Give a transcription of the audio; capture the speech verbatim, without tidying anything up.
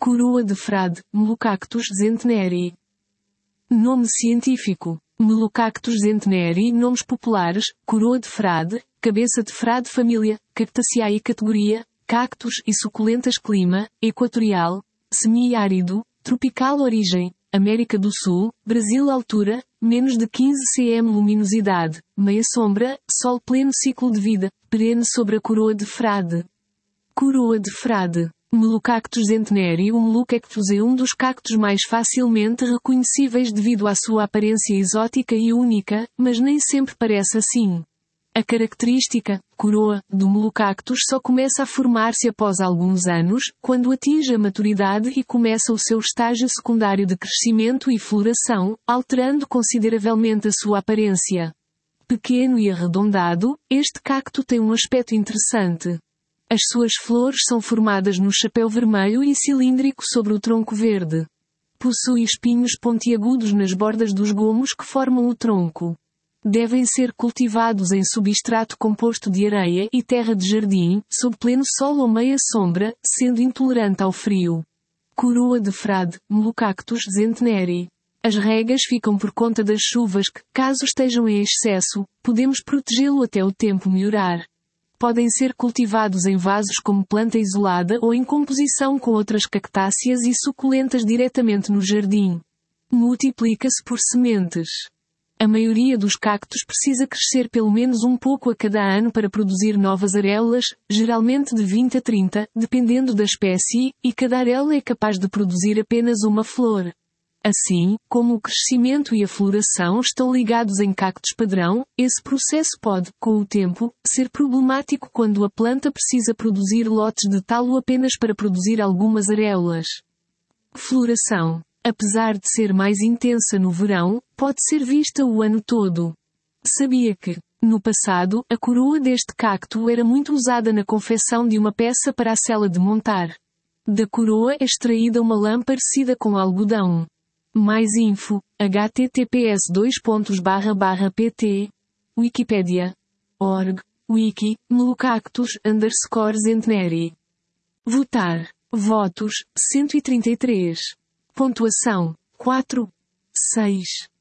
Coroa de frade, Melocactus centenary. Nome científico: Melocactus centenary. Nomes populares: coroa de frade, cabeça de frade. Família: Cactaceae. Categoria: cactos e suculentas. Clima: equatorial, semiárido, tropical. Origem: América do Sul, Brasil. Altura: menos de quinze centímetros. Luminosidade: meia sombra. Sol pleno. Ciclo de vida: perene sobre a coroa de frade. Coroa de frade, Melocactus centenary. O Melocactus é um dos cactos mais facilmente reconhecíveis devido à sua aparência exótica e única, mas nem sempre parece assim. A característica, coroa, do Melocactus só começa a formar-se após alguns anos, quando atinge a maturidade e começa o seu estágio secundário de crescimento e floração, alterando consideravelmente a sua aparência. Pequeno e arredondado, este cacto tem um aspecto interessante. As suas flores são formadas no chapéu vermelho e cilíndrico sobre o tronco verde. Possui espinhos pontiagudos nas bordas dos gomos que formam o tronco. Devem ser cultivados em substrato composto de areia e terra de jardim, sob pleno sol ou meia sombra, sendo intolerante ao frio. Coroa de frade, Melocactus centenary. As regas ficam por conta das chuvas que, caso estejam em excesso, podemos protegê-lo até o tempo melhorar. Podem ser cultivados em vasos como planta isolada ou em composição com outras cactáceas e suculentas diretamente no jardim. Multiplica-se por sementes. A maioria dos cactos precisa crescer pelo menos um pouco a cada ano para produzir novas areolas, geralmente de vinte a trinta, dependendo da espécie, e cada areola é capaz de produzir apenas uma flor. Assim, como o crescimento e a floração estão ligados em cactos padrão, esse processo pode, com o tempo, ser problemático quando a planta precisa produzir lotes de talo apenas para produzir algumas areolas. Floração. Apesar de ser mais intensa no verão, pode ser vista o ano todo. Sabia que, no passado, a coroa deste cacto era muito usada na confecção de uma peça para a sela de montar. Da coroa é extraída uma lã parecida com algodão. Mais info, https dois pontos barra barra pt, Wikipedia, org, wiki, Melocactus underscore centenary. Votar. Votos, cento e trinta e três. Pontuação, quatro, seis.